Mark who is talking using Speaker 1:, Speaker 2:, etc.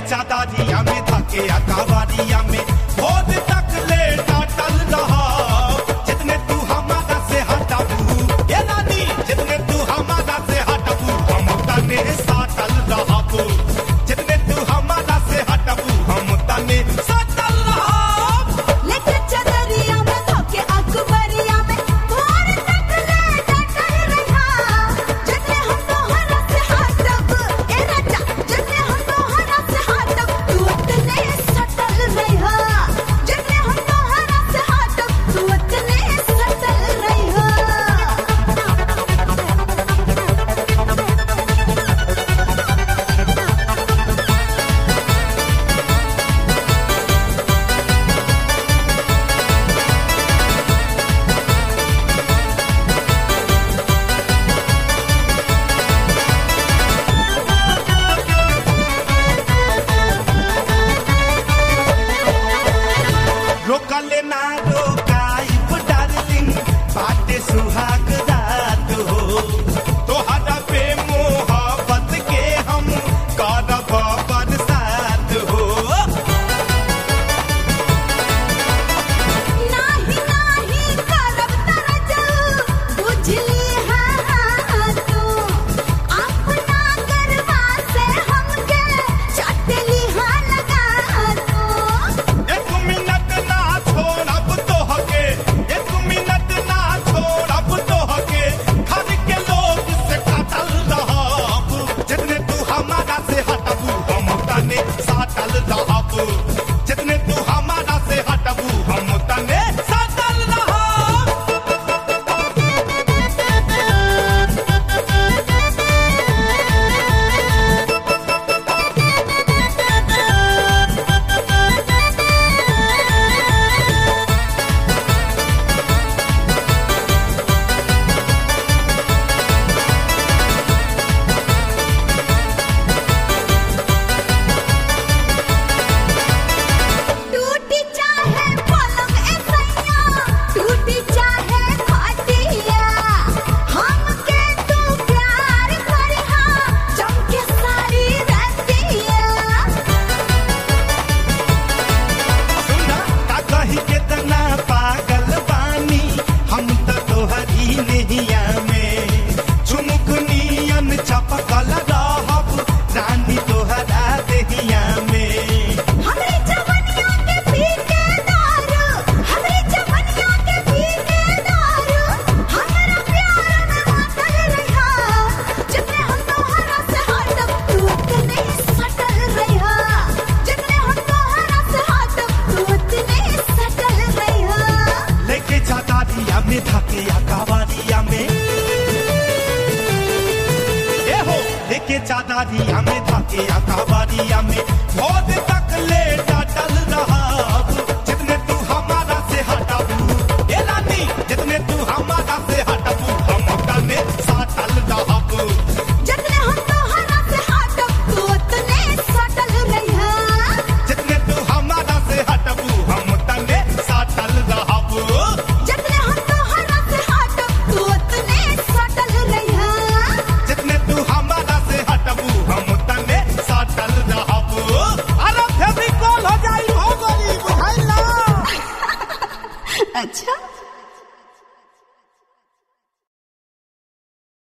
Speaker 1: चादारिया में धके अकावारिया में भोर तक ले डाटल रहा जितने तू हमारा से हटबू ये रानी जितने तू हमारा से हटबू हम तने साटल रहबू जितने तू हमारा से हटबू हम तने साटल रहब
Speaker 2: लेके चादरिया में धके अकबरिया में भोर तक ले डाटल रहा जितने हम तोहरा से हटब ए राजा जितने हम तोहरा से हटब तू उतने सटल रहा जितने हम तोहरा से हटब तू उतने सटल रहा
Speaker 1: रोकले ना रोकाइब डार्लिंग बाटे सुहाग रात हो तोहरा पे मोहब्बत के हम करब बरसात हो
Speaker 2: नाही नाही करब तरजू बुझली हां तू अपना गरबा से हमके चटली हां लगा तू
Speaker 1: एक मिनट ना छोड़ब तोहके एक मिनट ना छोड़ब तोहके घर के लोग से कटल रहब जितने तू हमारा से हटबू हम तने साटल रहब जितने तू हमारा से हटबू हम तने साटल रहब
Speaker 2: टूटी चाहे पलंग ऐसैया टूटी चाहे खटिया हमके तू प्यार करहा चमके सारी रतिया
Speaker 1: सुना का कही कितना पागल बानी हम तो तोहरी नैया में झुमुक नियन चपकल रहब रानी तोहरा देहिया में
Speaker 2: हमरी जवनिया के पीके दारू हमरी जवनिया के पीके दारू हमरा प्यार में मातल रहा जितने हम तोहरा से हटब तू उतने सटल रहा जितने हम तोहरा से हटब तू उतने सटल रहा
Speaker 1: लेके चादारिया में धके अकावारिया में ए हो लेके चादारिया में धके अकावारिया